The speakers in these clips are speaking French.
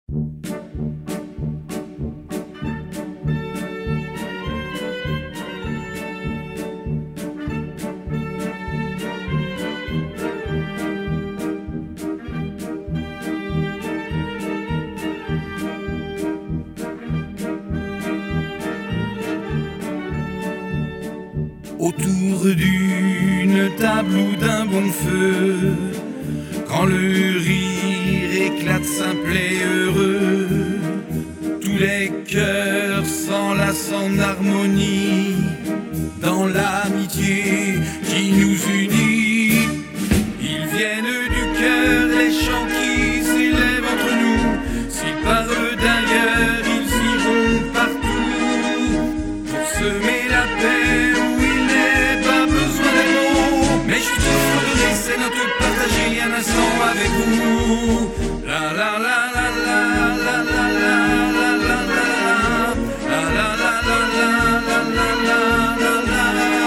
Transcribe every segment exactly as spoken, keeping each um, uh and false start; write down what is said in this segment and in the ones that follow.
Autour d'une table ou d'un bon feu, quand le rire éclate simple et heureux, tous les cœurs s'enlacent en harmonie dans l'amitié qui nous unit. Ils viennent du cœur, les chants qui s'élèvent entre nous. S'ils parlent d'ailleurs, ils iront partout pour semer la paix où il n'est pas besoin des mots. Mais je suis toujours donné, c'est notre partager un instant avec vous. La la la la la la la la la la la la la la la la la la.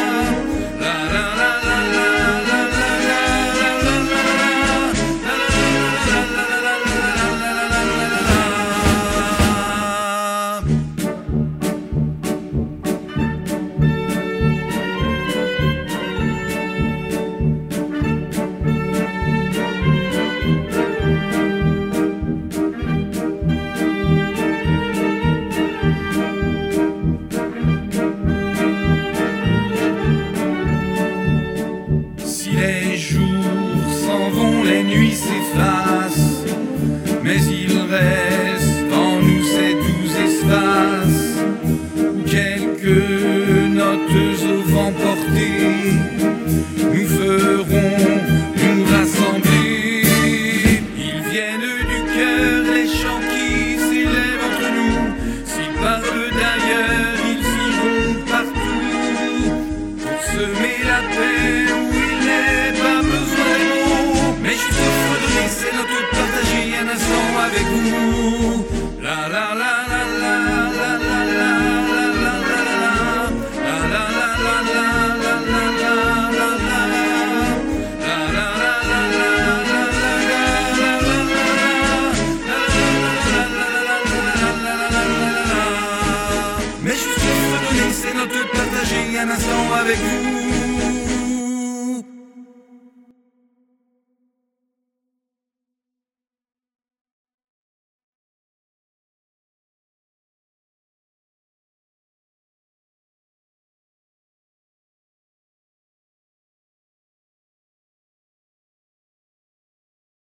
Les jours s'en vont, les nuits s'effacent, mais il reste en nous ces doux espaces où quelques notes au vent portées nous feront nous rassembler. Ils viennent du cœur, les chants qui s'élèvent entre nous. S'ils parlent d'ailleurs, ils iront partout pour semer la paix où il n'est pas besoin de mots. Mais je suis toujours donné, c'est notre partager un instant avec vous. La la la la la la la la la la la la la la la la mais je suis toujours donné, c'est notre partager un instant avec vous.